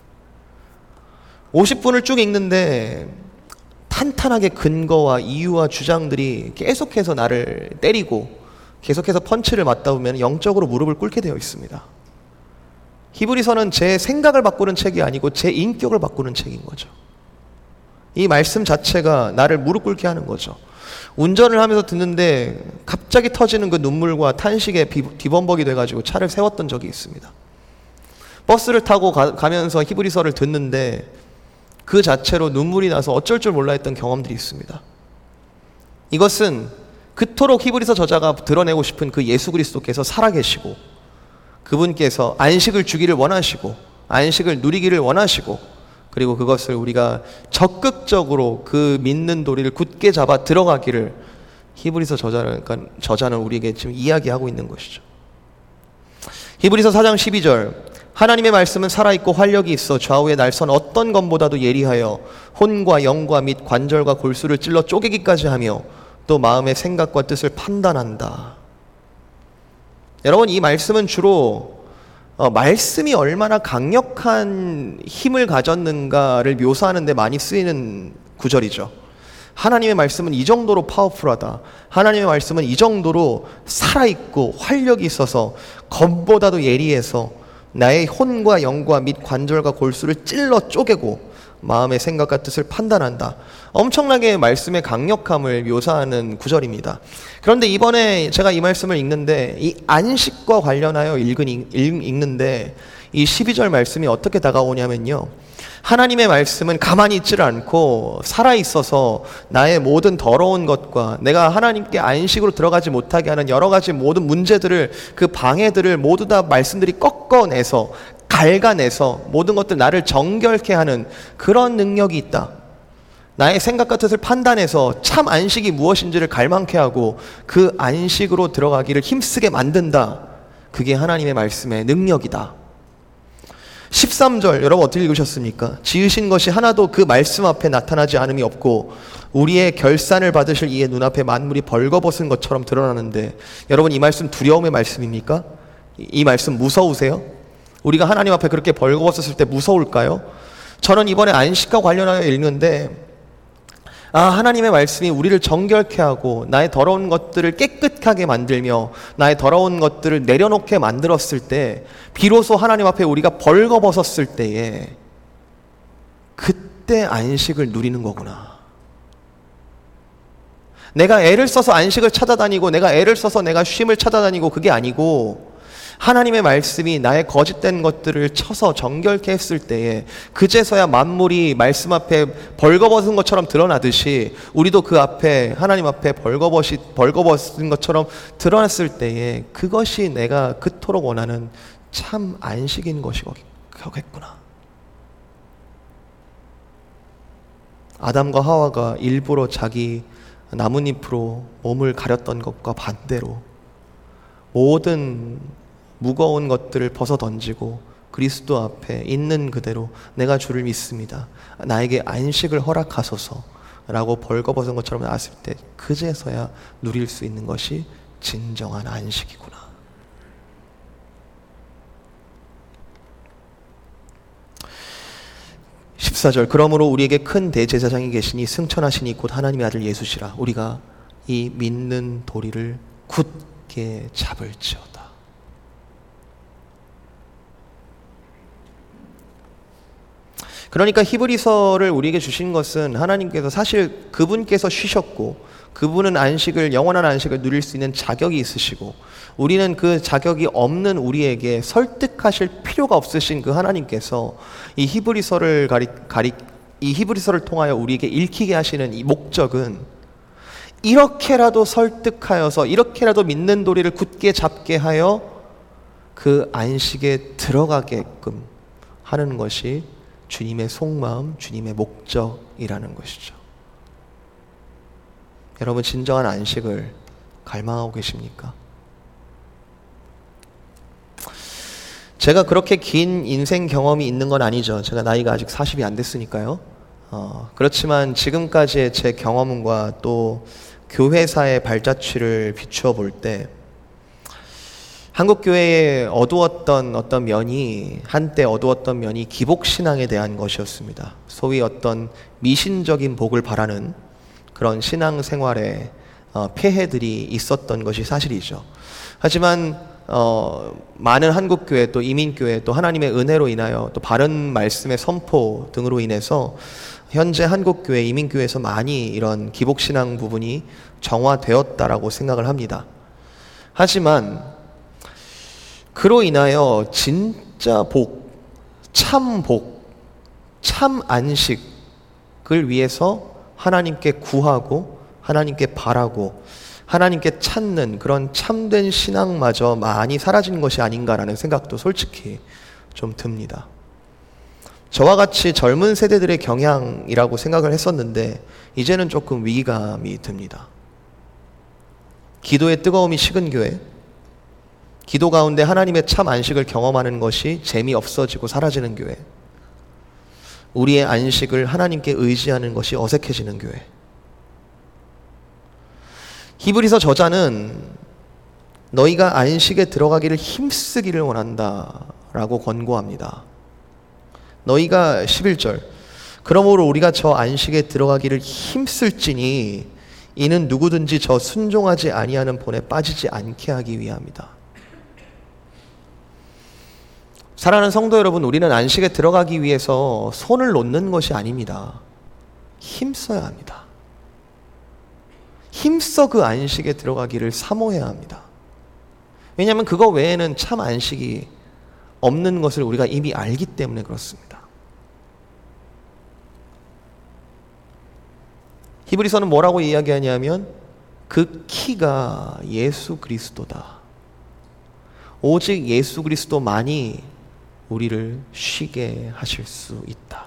50분을 쭉 읽는데 탄탄하게 근거와 이유와 주장들이 계속해서 나를 때리고 계속해서 펀치를 맞다 보면 영적으로 무릎을 꿇게 되어 있습니다. 히브리서는 제 생각을 바꾸는 책이 아니고 제 인격을 바꾸는 책인 거죠. 이 말씀 자체가 나를 무릎 꿇게 하는 거죠. 운전을 하면서 듣는데 갑자기 터지는 그 눈물과 탄식에 뒤범벅이 돼가지고 차를 세웠던 적이 있습니다. 버스를 타고 가면서 히브리서를 듣는데 그 자체로 눈물이 나서 어쩔 줄 몰라 했던 경험들이 있습니다. 이것은 그토록 히브리서 저자가 드러내고 싶은 그 예수 그리스도께서 살아계시고, 그분께서 안식을 주기를 원하시고 안식을 누리기를 원하시고, 그리고 그것을 우리가 적극적으로 그 믿는 도리를 굳게 잡아 들어가기를 히브리서 저자는 우리에게 지금 이야기하고 있는 것이죠. 히브리서 4장 12절, 하나님의 말씀은 살아있고 활력이 있어 좌우의 날선 어떤 검보다도 예리하여 혼과 영과 및 관절과 골수를 찔러 쪼개기까지 하며 또 마음의 생각과 뜻을 판단한다. 여러분, 이 말씀은 주로 말씀이 얼마나 강력한 힘을 가졌는가를 묘사하는 데 많이 쓰이는 구절이죠. 하나님의 말씀은 이 정도로 파워풀하다. 하나님의 말씀은 이 정도로 살아있고 활력이 있어서 검보다도 예리해서 나의 혼과 영과 및 관절과 골수를 찔러 쪼개고 마음의 생각과 뜻을 판단한다. 엄청나게 말씀의 강력함을 묘사하는 구절입니다. 그런데 이번에 제가 이 말씀을 읽는데 이 안식과 관련하여 읽는데 이 12절 말씀이 어떻게 다가오냐면요, 하나님의 말씀은 가만히 있지를 않고 살아있어서 나의 모든 더러운 것과 내가 하나님께 안식으로 들어가지 못하게 하는 여러 가지 모든 문제들을, 그 방해들을 모두 다 말씀들이 꺾어내서 갈가내서 모든 것들 나를 정결케 하는 그런 능력이 있다. 나의 생각과 뜻을 판단해서 참 안식이 무엇인지를 갈망케 하고 그 안식으로 들어가기를 힘쓰게 만든다. 그게 하나님의 말씀의 능력이다. 13절 여러분 어떻게 읽으셨습니까? 지으신 것이 하나도 그 말씀 앞에 나타나지 않음이 없고 우리의 결산을 받으실 이의 눈앞에 만물이 벌거벗은 것처럼 드러나는데, 여러분 이 말씀 두려움의 말씀입니까? 이 말씀 무서우세요? 우리가 하나님 앞에 그렇게 벌거벗었을 때 무서울까요? 저는 이번에 안식과 관련하여 읽는데 하나님의 말씀이 우리를 정결케 하고 나의 더러운 것들을 깨끗하게 만들며 나의 더러운 것들을 내려놓게 만들었을 때 비로소 하나님 앞에 우리가 벌거벗었을 때에 그때 안식을 누리는 거구나. 내가 애를 써서 안식을 찾아다니고 내가 애를 써서 내가 쉼을 찾아다니고 그게 아니고 하나님의 말씀이 나의 거짓된 것들을 쳐서 정결케 했을 때에 그제서야 만물이 말씀 앞에 벌거벗은 것처럼 드러나듯이 우리도 그 앞에 하나님 앞에 벌거벗은 것처럼 드러났을 때에 그것이 내가 그토록 원하는 참 안식인 것이겠구나. 아담과 하와가 일부러 자기 나뭇잎으로 몸을 가렸던 것과 반대로 모든 무거운 것들을 벗어 던지고 그리스도 앞에 있는 그대로 내가 주를 믿습니다, 나에게 안식을 허락하소서 라고 벌거벗은 것처럼 나왔을 때 그제서야 누릴 수 있는 것이 진정한 안식이구나. 14절 그러므로 우리에게 큰 대제사장이 계시니 승천하시니 곧 하나님의 아들 예수시라. 우리가 이 믿는 도리를 굳게 잡을지어다. 그러니까 히브리서를 우리에게 주신 것은 하나님께서 사실 그분께서 쉬셨고 그분은 안식을, 영원한 안식을 누릴 수 있는 자격이 있으시고 우리는 그 자격이 없는 우리에게 설득하실 필요가 없으신 그 하나님께서 이 히브리서를 통하여 우리에게 읽히게 하시는 이 목적은 이렇게라도 설득하여서 이렇게라도 믿는 도리를 굳게 잡게 하여 그 안식에 들어가게끔 하는 것이 주님의 속마음, 주님의 목적이라는 것이죠. 여러분 진정한 안식을 갈망하고 계십니까? 제가 그렇게 긴 인생 경험이 있는 건 아니죠. 제가 나이가 아직 40이 안 됐으니까요. 그렇지만 지금까지의 제 경험과 또 교회사의 발자취를 비추어 볼 때 한국 교회의 한때 어두웠던 면이 기복신앙에 대한 것이었습니다. 소위 어떤 미신적인 복을 바라는 그런 신앙생활에 폐해들이 있었던 것이 사실이죠. 하지만 많은 한국교회 또 이민교회 또 하나님의 은혜로 인하여 또 바른 말씀의 선포 등으로 인해서 현재 한국교회 이민교회에서 많이 이런 기복신앙 부분이 정화되었다라고 생각을 합니다. 하지만 그로 인하여 진짜 복, 참 안식을 위해서 하나님께 구하고 하나님께 바라고 하나님께 찾는 그런 참된 신앙마저 많이 사라진 것이 아닌가라는 생각도 솔직히 좀 듭니다. 저와 같이 젊은 세대들의 경향이라고 생각을 했었는데 이제는 조금 위기감이 듭니다. 기도의 뜨거움이 식은 교회, 기도 가운데 하나님의 참 안식을 경험하는 것이 재미없어지고 사라지는 교회, 우리의 안식을 하나님께 의지하는 것이 어색해지는 교회. 히브리서 저자는 너희가 안식에 들어가기를 힘쓰기를 원한다 라고 권고합니다. 너희가 11절 그러므로 우리가 저 안식에 들어가기를 힘쓸지니 이는 누구든지 저 순종하지 아니하는 본에 빠지지 않게 하기 위함이다. 사랑하는 성도 여러분, 우리는 안식에 들어가기 위해서 손을 놓는 것이 아닙니다. 힘써야 합니다. 힘써 그 안식에 들어가기를 사모해야 합니다. 왜냐하면 그거 외에는 참 안식이 없는 것을 우리가 이미 알기 때문에 그렇습니다. 히브리서는 뭐라고 이야기하냐면 그 키가 예수 그리스도다. 오직 예수 그리스도만이 우리를 쉬게 하실 수 있다.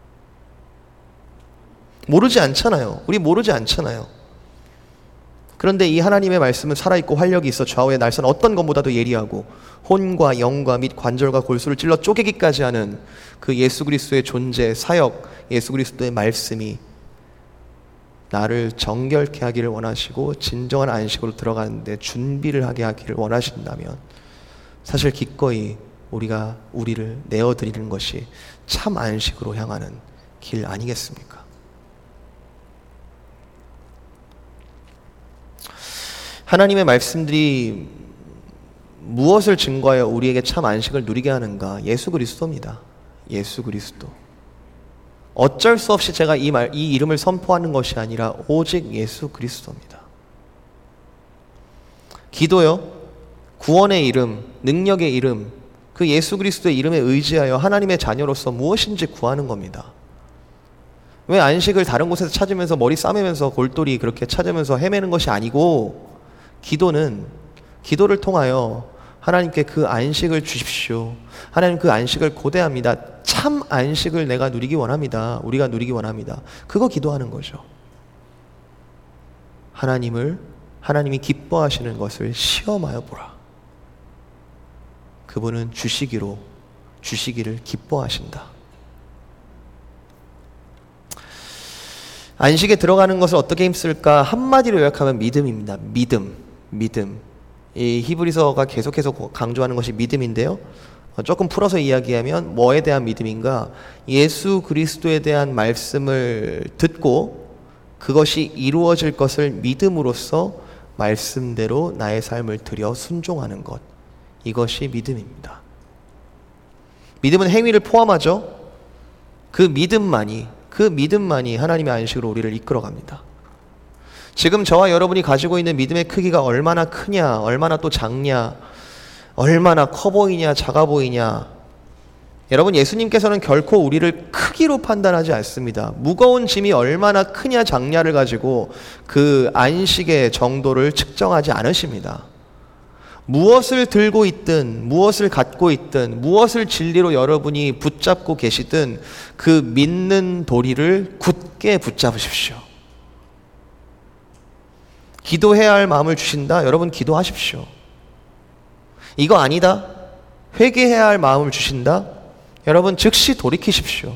모르지 않잖아요. 우리 모르지 않잖아요. 그런데 이 하나님의 말씀은 살아있고 활력이 있어 좌우의 날선 어떤 것보다도 예리하고 혼과 영과 및 관절과 골수를 찔러 쪼개기까지 하는 그 예수 그리스도의 존재, 사역, 예수 그리스도의 말씀이 나를 정결케 하기를 원하시고 진정한 안식으로 들어가는데 준비를 하게 하기를 원하신다면 사실 기꺼이 우리가 우리를 내어드리는 것이 참 안식으로 향하는 길 아니겠습니까? 하나님의 말씀들이 무엇을 증거하여 우리에게 참 안식을 누리게 하는가? 예수 그리스도입니다. 예수 그리스도. 어쩔 수 없이 제가 이 이름을 선포하는 것이 아니라 오직 예수 그리스도입니다. 기도요, 구원의 이름, 능력의 이름, 그 예수 그리스도의 이름에 의지하여 하나님의 자녀로서 무엇인지 구하는 겁니다. 왜 안식을 다른 곳에서 찾으면서 머리 싸매면서 골똘히 그렇게 찾으면서 헤매는 것이 아니고, 기도는 기도를 통하여 하나님께 그 안식을 주십시오. 하나님 그 안식을 고대합니다. 참 안식을 내가 누리기 원합니다. 우리가 누리기 원합니다. 그거 기도하는 거죠. 하나님이 기뻐하시는 것을 시험하여 보라. 그분은 주시기를 기뻐하신다. 안식에 들어가는 것을 어떻게 힘쓸까? 한마디로 요약하면 믿음입니다. 믿음. 이 히브리서가 계속해서 강조하는 것이 믿음인데요. 조금 풀어서 이야기하면 뭐에 대한 믿음인가? 예수 그리스도에 대한 말씀을 듣고 그것이 이루어질 것을 믿음으로써 말씀대로 나의 삶을 들여 순종하는 것. 이것이 믿음입니다. 믿음은 행위를 포함하죠. 그 믿음만이 하나님의 안식으로 우리를 이끌어갑니다. 지금 저와 여러분이 가지고 있는 믿음의 크기가 얼마나 크냐, 얼마나 또 작냐, 얼마나 커 보이냐, 작아 보이냐. 여러분, 예수님께서는 결코 우리를 크기로 판단하지 않습니다. 무거운 짐이 얼마나 크냐, 작냐를 가지고 그 안식의 정도를 측정하지 않으십니다. 무엇을 들고 있든, 무엇을 갖고 있든, 무엇을 진리로 여러분이 붙잡고 계시든 그 믿는 도리를 굳게 붙잡으십시오. 기도해야 할 마음을 주신다? 여러분 기도하십시오. 이거 아니다? 회개해야 할 마음을 주신다? 여러분 즉시 돌이키십시오.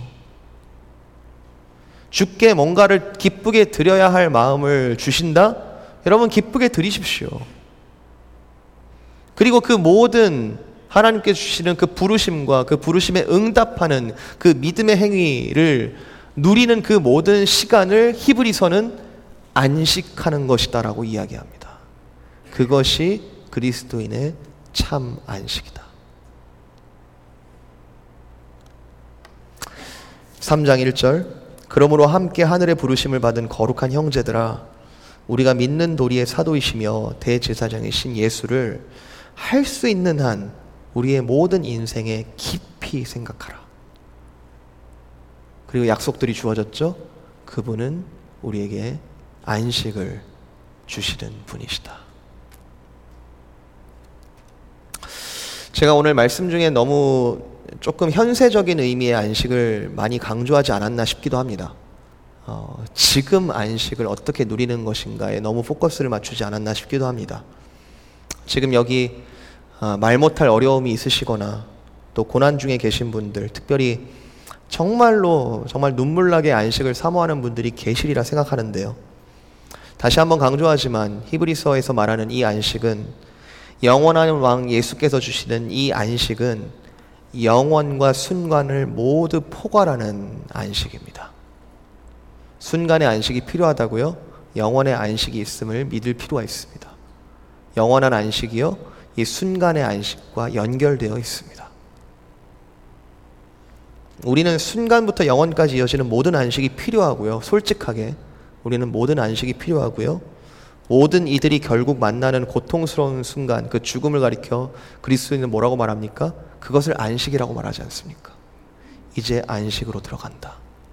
주께 뭔가를 기쁘게 드려야 할 마음을 주신다? 여러분 기쁘게 드리십시오. 그리고 그 모든 하나님께 주시는 그 부르심과 그 부르심에 응답하는 그 믿음의 행위를 누리는 그 모든 시간을 히브리서는 안식하는 것이다라고 이야기합니다. 그것이 그리스도인의 참 안식이다. 3장 1절, 그러므로 함께 하늘의 부르심을 받은 거룩한 형제들아, 우리가 믿는 도리의 사도이시며 대제사장이신 예수를 할 수 있는 한 우리의 모든 인생에 깊이 생각하라. 그리고 약속들이 주어졌죠. 그분은 우리에게 안식을 주시는 분이시다. 제가 오늘 말씀 중에 너무 조금 현세적인 의미의 안식을 많이 강조하지 않았나 싶기도 합니다. 지금 안식을 어떻게 누리는 것인가에 너무 포커스를 맞추지 않았나 싶기도 합니다. 지금 여기 말 못할 어려움이 있으시거나 또 고난 중에 계신 분들, 특별히 정말 눈물나게 안식을 사모하는 분들이 계시리라 생각하는데요. 다시 한번 강조하지만 히브리서에서 말하는 이 안식은, 영원한 왕 예수께서 주시는 이 안식은 영원과 순간을 모두 포괄하는 안식입니다. 순간의 안식이 필요하다고요? 영원의 안식이 있음을 믿을 필요가 있습니다. 영원한 안식이요, 이 순간의 안식과 연결되어 있습니다. 우리는 순간부터 영원까지 이어지는 모든 안식이 필요하고요. 솔직하게 우리는 모든 안식이 필요하고요. 모든 이들이 결국 만나는 고통스러운 순간, 그 죽음을 가리켜 그리스도인은 뭐라고 말합니까? 그것을 안식이라고 말하지 않습니까? 이제 안식으로 들어간다.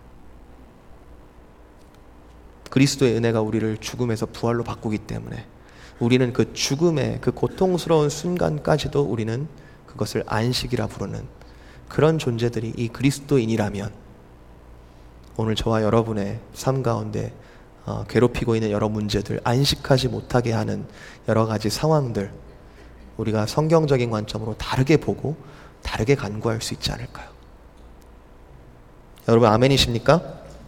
그리스도의 은혜가 우리를 죽음에서 부활로 바꾸기 때문에 우리는 그 죽음의 그 고통스러운 순간까지도 우리는 그것을 안식이라 부르는 그런 존재들이 이 그리스도인이라면, 오늘 저와 여러분의 삶 가운데 괴롭히고 있는 여러 문제들, 안식하지 못하게 하는 여러 가지 상황들, 우리가 성경적인 관점으로 다르게 보고 다르게 간구할 수 있지 않을까요? 여러분 아멘이십니까?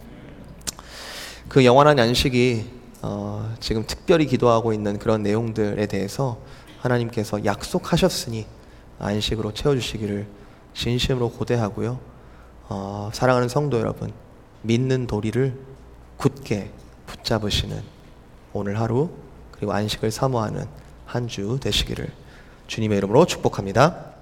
그 영원한 안식이 지금 특별히 기도하고 있는 그런 내용들에 대해서 하나님께서 약속하셨으니 안식으로 채워주시기를 진심으로 고대하고요. 사랑하는 성도 여러분, 믿는 도리를 굳게 붙잡으시는 오늘 하루, 그리고 안식을 사모하는 한 주 되시기를 주님의 이름으로 축복합니다.